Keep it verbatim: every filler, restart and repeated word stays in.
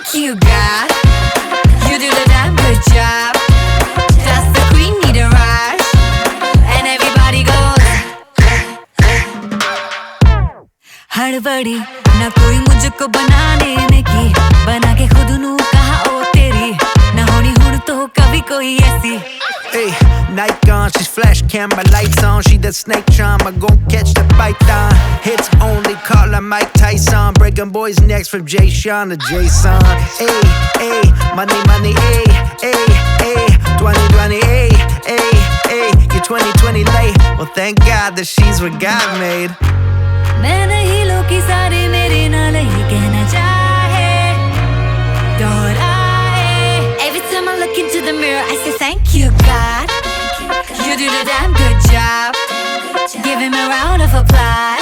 thank you, God. You do the damn good job. That's the queen, need a rush. And everybody goes हड़बड़ी ना कोई मुझको बनाने ने की, बना के खुद नू कहा ओ तेरी, ना होनी हुण तो कभी कोई ऐसी. Hey, Nike on, she's flash camera lights on. She the snake charm, I gon' catch the python. Hits only, call her Mike Tyson. Breaking boys' necks from Jay Sean to Jason. Hey, hey, money, money, hey, hey, hey. twenty twenty, hey, hey, hey. You're twenty twenty late. Well, thank God that she's what God made. मैं नहीं लोकी सारे मेरे नाल ही कहना चाहे दोहराए. Every time I look into the mirror I say thank you, God. You do the damn good job. Give him a round of applause.